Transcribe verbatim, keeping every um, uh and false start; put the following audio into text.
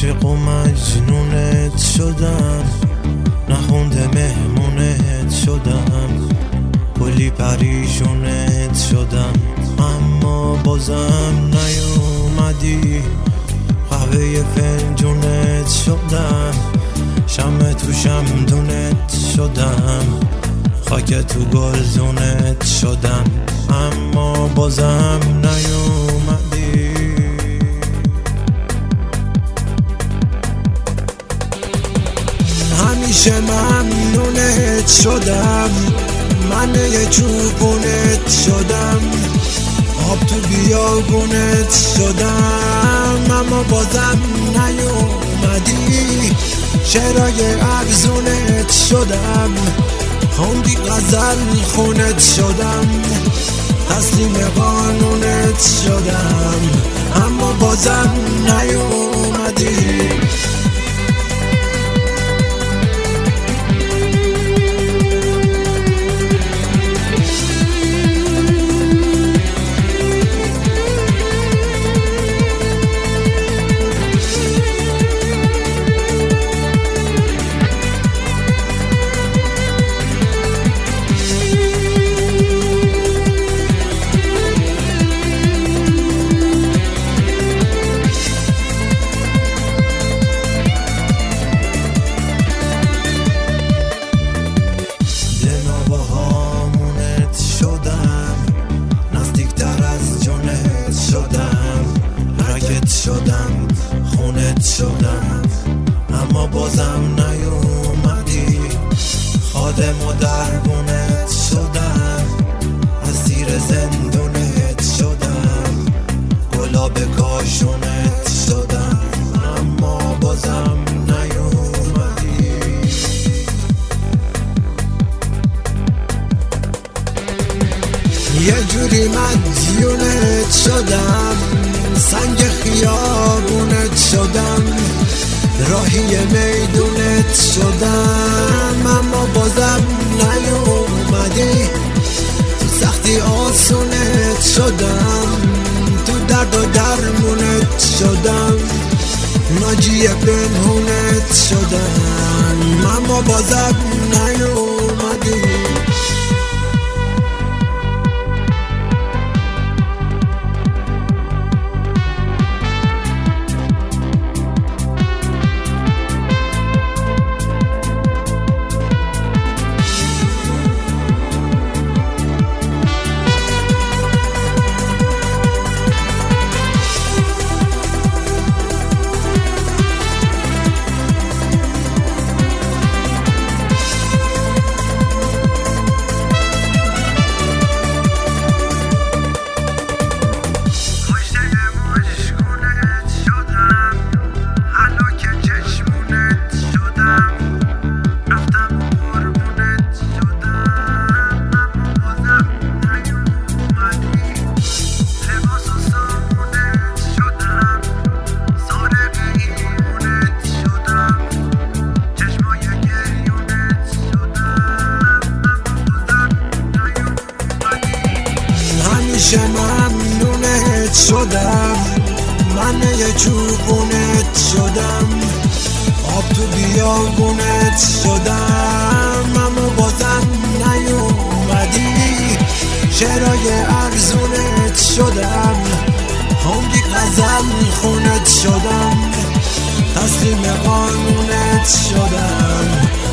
عاشق و مجنونت شدم، نخونده مهمونت شدم، کلی پریشونت شدم، اما بازم نیومدی. قهوه فنجونت شدم، شمع تو شمدونت شدم، خاک تو گلزونت شدم، اما بازم نیومدی. همیشه ممنونت شدم، من یه چوبونت شدم، آب تو بیابونت شدم، اما بازم نیومدی. شعرهای ارزونت شدم، خوندی غزل خونت شدم، تسلیم قانونت شدم، اما بازم نیومدی. شدم خونت شدم، اما بازم نیومدی. خادم و دربونت شدم، اسیر زندونت شدم، گلاب کاشونت شدم، اما بازم نیومدی. یه جوری مدیونت شدم، سنگ خیابونت شدم، راهی میدونت شدم، اما بازم نیومدی. تو سختی آسونت شدم، تو درد و درمونت شدم، ناجی پنهونت شدم، اما بازم نیومدی. همیشه ممنونت شدم، من یه چوبونت شدم، آب تو بیابونت شدم، اما بازم نیومدی. شعرهای ارزونت شدم، خوندی غزل خونت شدم، تسلیم قانونت شدم،